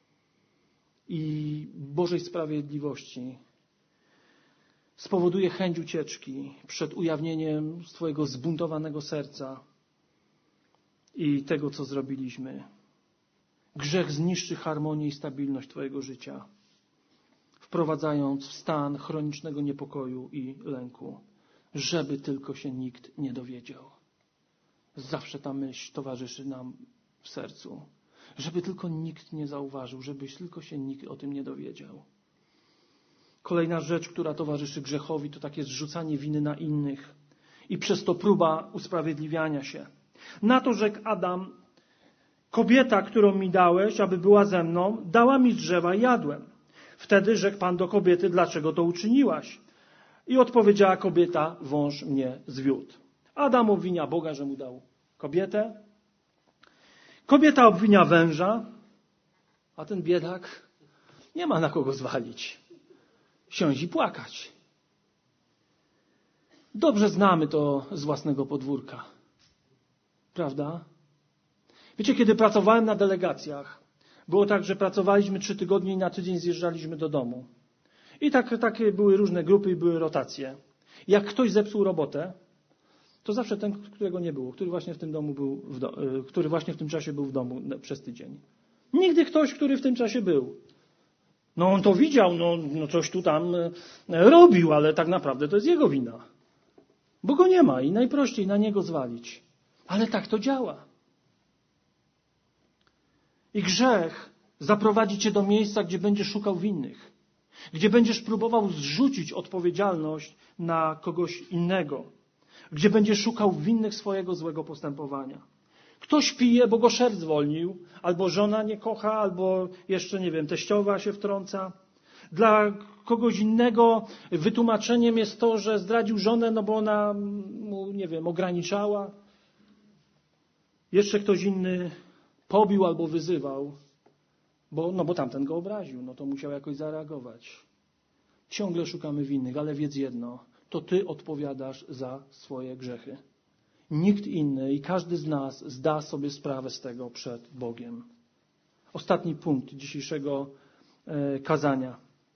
i Bożej sprawiedliwości spowoduje chęć ucieczki przed ujawnieniem twojego zbuntowanego serca i tego, co zrobiliśmy. Grzech zniszczy harmonię i stabilność twojego życia, wprowadzając w stan chronicznego niepokoju i lęku, żeby tylko się nikt nie dowiedział. Zawsze ta myśl towarzyszy nam w sercu. Żeby tylko nikt nie zauważył, żeby tylko się nikt o tym nie dowiedział. Kolejna rzecz, która towarzyszy grzechowi, to takie zrzucanie winy na innych i przez to próba usprawiedliwiania się. Na to rzekł Adam: kobieta, którą mi dałeś, aby była ze mną, dała mi z drzewa i jadłem. Wtedy rzekł Pan do kobiety: dlaczego to uczyniłaś? I odpowiedziała kobieta: wąż mnie zwiódł. Adam obwinia Boga, że mu dał kobietę. Kobieta obwinia węża, a ten biedak nie ma na kogo zwalić. Siąść i płakać. Dobrze znamy to z własnego podwórka. Prawda? Wiecie, kiedy pracowałem na delegacjach, było tak, że pracowaliśmy trzy tygodnie i na tydzień zjeżdżaliśmy do domu. I tak, takie były różne grupy i były rotacje. Jak ktoś zepsuł robotę, to zawsze ten, którego nie było, który właśnie w tym domu był, w do, który właśnie w tym czasie był w domu przez tydzień. Nigdy ktoś, który w tym czasie był. No on to widział, no, no coś tu tam robił, ale tak naprawdę to jest jego wina. Bo go nie ma i najprościej na niego zwalić. Ale tak to działa. I grzech zaprowadzi cię do miejsca, gdzie będziesz szukał winnych. Gdzie będziesz próbował zrzucić odpowiedzialność na kogoś innego. Gdzie będziesz szukał winnych swojego złego postępowania. Ktoś pije, bo go szef zwolnił, albo żona nie kocha, albo jeszcze, nie wiem, teściowa się wtrąca. Dla kogoś innego wytłumaczeniem jest to, że zdradził żonę, no bo ona mu, nie wiem, ograniczała. Jeszcze ktoś inny pobił albo wyzywał, bo, no bo tamten go obraził, no to musiał jakoś zareagować. Ciągle szukamy winnych, ale wiedz jedno, to ty odpowiadasz za swoje grzechy. Nikt inny i każdy z nas zda sobie sprawę z tego przed Bogiem. Ostatni punkt dzisiejszego e, kazania.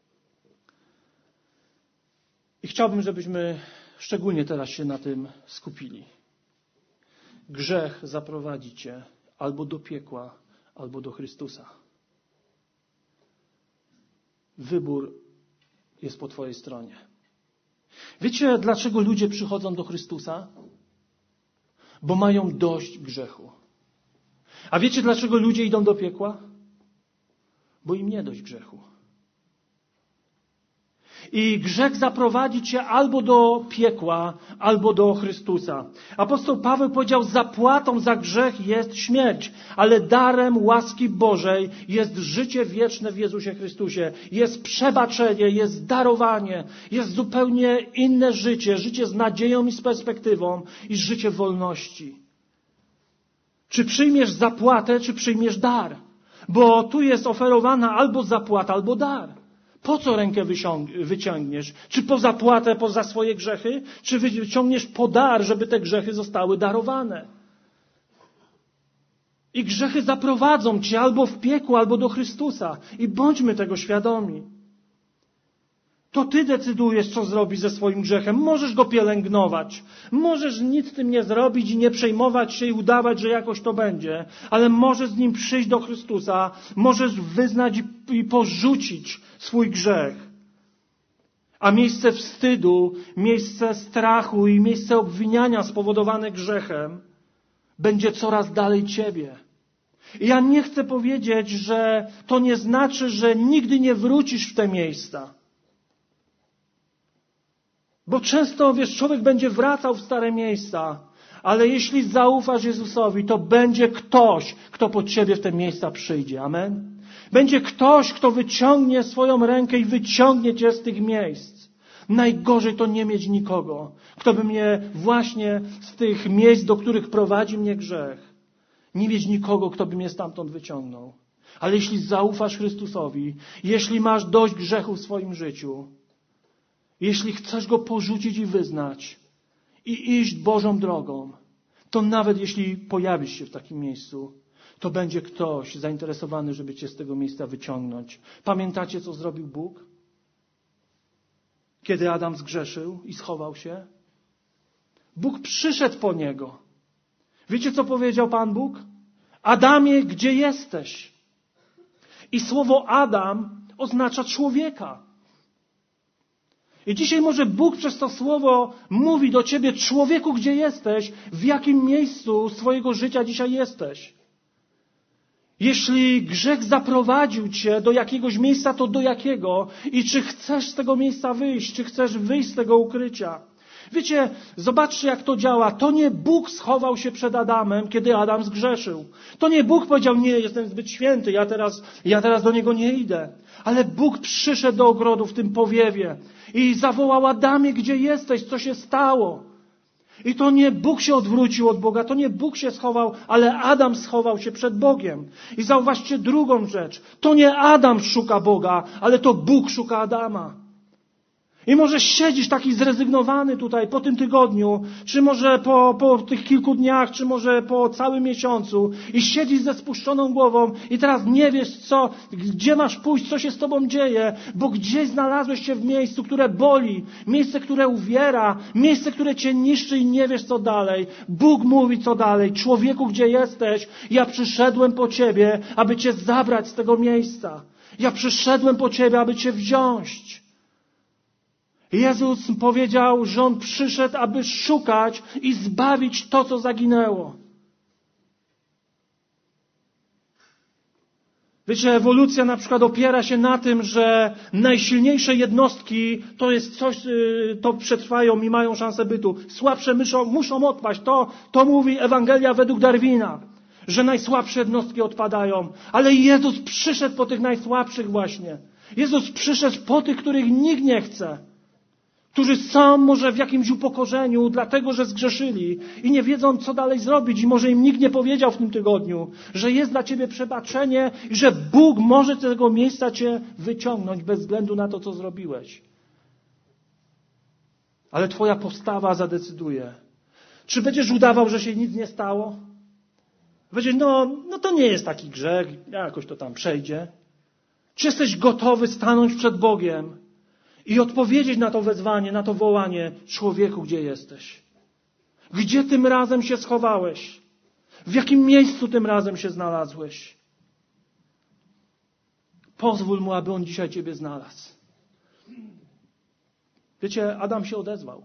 I chciałbym, żebyśmy szczególnie teraz się na tym skupili. Grzech zaprowadzi cię albo do piekła, albo do Chrystusa. Wybór jest po twojej stronie. Wiecie, dlaczego ludzie przychodzą do Chrystusa? Bo mają dość grzechu. A wiecie, dlaczego ludzie idą do piekła? Bo im nie dość grzechu. I grzech zaprowadzi cię albo do piekła, albo do Chrystusa. Apostoł Paweł powiedział, zapłatą za grzech jest śmierć, ale darem łaski Bożej jest życie wieczne w Jezusie Chrystusie. Jest przebaczenie, jest darowanie, jest zupełnie inne życie, życie z nadzieją i z perspektywą i życie wolności. Czy przyjmiesz zapłatę, czy przyjmiesz dar? Bo tu jest oferowana albo zapłata, albo dar. Po co rękę wyciągniesz? Czy po zapłatę, po za swoje grzechy? Czy wyciągniesz po dar, żeby te grzechy zostały darowane? I grzechy zaprowadzą cię albo w piekło, albo do Chrystusa. I bądźmy tego świadomi. To ty decydujesz, co zrobić ze swoim grzechem. Możesz go pielęgnować. Możesz nic z tym nie zrobić i nie przejmować się i udawać, że jakoś to będzie. Ale możesz z nim przyjść do Chrystusa. Możesz wyznać i porzucić swój grzech. A miejsce wstydu, miejsce strachu i miejsce obwiniania spowodowane grzechem będzie coraz dalej ciebie. I ja nie chcę powiedzieć, że to nie znaczy, że nigdy nie wrócisz w te miejsca. Bo często, wiesz, człowiek będzie wracał w stare miejsca, ale jeśli zaufasz Jezusowi, to będzie ktoś, kto po ciebie w te miejsca przyjdzie. Amen? Będzie ktoś, kto wyciągnie swoją rękę i wyciągnie cię z tych miejsc. Najgorzej to nie mieć nikogo, kto by mnie właśnie z tych miejsc, do których prowadzi mnie grzech, nie mieć nikogo, kto by mnie stamtąd wyciągnął. Ale jeśli zaufasz Chrystusowi, jeśli masz dość grzechu w swoim życiu, jeśli chcesz go porzucić i wyznać i iść Bożą drogą, to nawet jeśli pojawisz się w takim miejscu, to będzie ktoś zainteresowany, żeby cię z tego miejsca wyciągnąć. Pamiętacie, co zrobił Bóg? Kiedy Adam zgrzeszył i schował się? Bóg przyszedł po niego. Wiecie, co powiedział Pan Bóg? Adamie, gdzie jesteś? I słowo Adam oznacza człowieka. I dzisiaj może Bóg przez to słowo mówi do ciebie, człowieku, gdzie jesteś, w jakim miejscu swojego życia dzisiaj jesteś. Jeśli grzech zaprowadził cię do jakiegoś miejsca, to do jakiego? I czy chcesz z tego miejsca wyjść? Czy chcesz wyjść z tego ukrycia? Wiecie, zobaczcie, jak to działa. To nie Bóg schował się przed Adamem, kiedy Adam zgrzeszył. To nie Bóg powiedział, nie, jestem zbyt święty, ja teraz, ja teraz do niego nie idę. Ale Bóg przyszedł do ogrodu w tym powiewie i zawołał, Adamie, gdzie jesteś? Co się stało? I to nie Bóg się odwrócił od Boga, to nie Bóg się schował, ale Adam schował się przed Bogiem. I zauważcie drugą rzecz. To nie Adam szuka Boga, ale to Bóg szuka Adama. I może siedzisz taki zrezygnowany tutaj po tym tygodniu, czy może po, po tych kilku dniach, czy może po całym miesiącu i siedzisz ze spuszczoną głową i teraz nie wiesz co, gdzie masz pójść, co się z tobą dzieje, bo gdzieś znalazłeś się w miejscu, które boli, miejsce, które uwiera, miejsce, które cię niszczy i nie wiesz co dalej. Bóg mówi co dalej. Człowieku, gdzie jesteś? Ja przyszedłem po ciebie, aby cię zabrać z tego miejsca. Ja przyszedłem po ciebie, aby cię wziąć. Jezus powiedział, że On przyszedł, aby szukać i zbawić to, co zaginęło. Wiecie, ewolucja na przykład opiera się na tym, że najsilniejsze jednostki to jest coś, to przetrwają i mają szansę bytu. Słabsze muszą, muszą odpaść. To, to mówi Ewangelia według Darwina, że najsłabsze jednostki odpadają. Ale Jezus przyszedł po tych najsłabszych właśnie. Jezus przyszedł po tych, których nikt nie chce. Którzy są może w jakimś upokorzeniu, dlatego że zgrzeszyli i nie wiedzą, co dalej zrobić. I może im nikt nie powiedział w tym tygodniu, że jest dla ciebie przebaczenie i że Bóg może z tego miejsca cię wyciągnąć bez względu na to, co zrobiłeś. Ale twoja postawa zadecyduje. Czy będziesz udawał, że się nic nie stało? Będziesz, no, no to nie jest taki grzech, jakoś to tam przejdzie. Czy jesteś gotowy stanąć przed Bogiem i odpowiedzieć na to wezwanie, na to wołanie: człowieku, gdzie jesteś? Gdzie tym razem się schowałeś? W jakim miejscu tym razem się znalazłeś? Pozwól Mu, aby On dzisiaj ciebie znalazł. Wiecie, Adam się odezwał.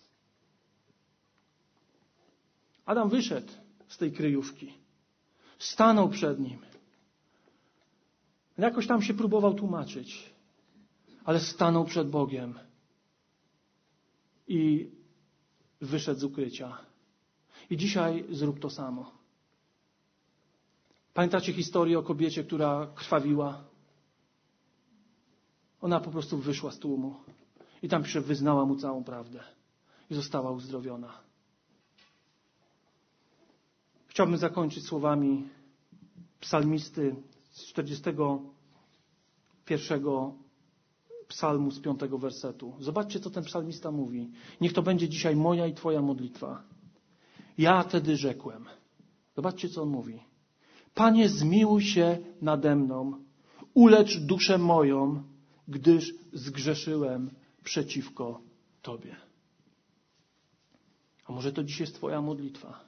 Adam wyszedł z tej kryjówki. Stanął przed Nim. Jakoś tam się próbował tłumaczyć. Ale stanął przed Bogiem i wyszedł z ukrycia. I dzisiaj zrób to samo. Pamiętacie historię o kobiecie, która krwawiła? Ona po prostu wyszła z tłumu. I tam pisze, wyznała Mu całą prawdę. I została uzdrowiona. Chciałbym zakończyć słowami psalmisty z czterdziestego pierwszego psalmu z piątego wersetu. Zobaczcie, co ten psalmista mówi. Niech to będzie dzisiaj moja i Twoja modlitwa. Ja tedy rzekłem. Zobaczcie, co on mówi. Panie, zmiłuj się nade mną, ulecz duszę moją, gdyż zgrzeszyłem przeciwko Tobie. A może to dziś jest Twoja modlitwa?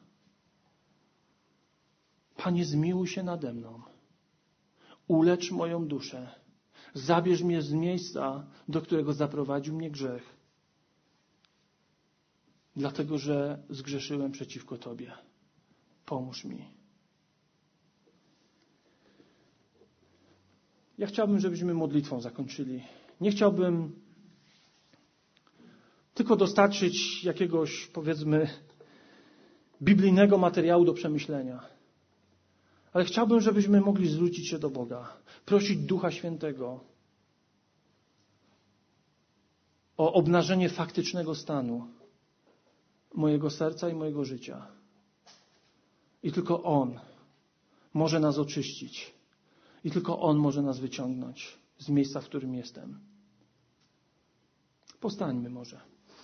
Panie, zmiłuj się nade mną, ulecz moją duszę. Zabierz mnie z miejsca, do którego zaprowadził mnie grzech. Dlatego, że zgrzeszyłem przeciwko Tobie. Pomóż mi. Ja chciałbym, żebyśmy modlitwą zakończyli. Nie chciałbym tylko dostarczyć jakiegoś, powiedzmy, biblijnego materiału do przemyślenia. Ale chciałbym, żebyśmy mogli zwrócić się do Boga, prosić Ducha Świętego o obnażenie faktycznego stanu mojego serca i mojego życia. I tylko On może nas oczyścić. I tylko On może nas wyciągnąć z miejsca, w którym jestem. Powstańmy może.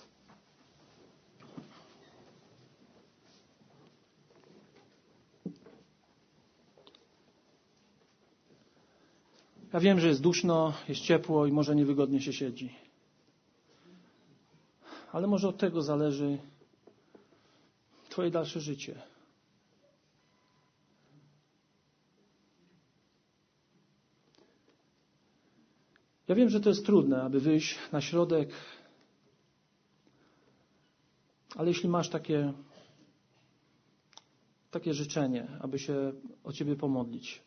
Ja wiem, że jest duszno, jest ciepło i może niewygodnie się siedzi. Ale może od tego zależy Twoje dalsze życie. Ja wiem, że to jest trudne, aby wyjść na środek, ale jeśli masz takie, takie życzenie, aby się o Ciebie pomodlić,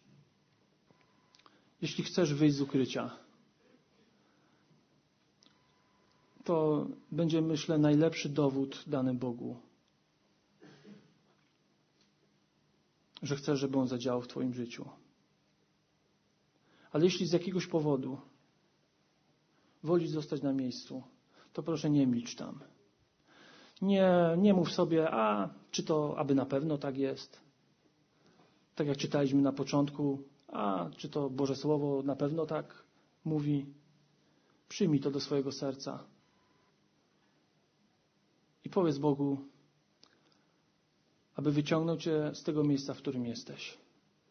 jeśli chcesz wyjść z ukrycia, to będzie, myślę, najlepszy dowód dany Bogu, że chcesz, żeby On zadziałał w Twoim życiu. Ale jeśli z jakiegoś powodu wolisz zostać na miejscu, to proszę nie milcz tam. Nie, nie mów sobie, a czy to aby na pewno tak jest? Tak jak czytaliśmy na początku, a czy to Boże Słowo na pewno tak mówi? Przyjmij to do swojego serca. i powiedz Bogu, aby wyciągnął Cię z tego miejsca, w którym jesteś.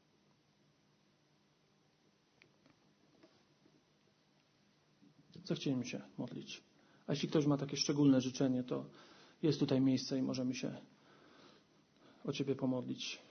Zechciejmy się modlić. A jeśli ktoś ma takie szczególne życzenie, to jest tutaj miejsce i możemy się o Ciebie pomodlić.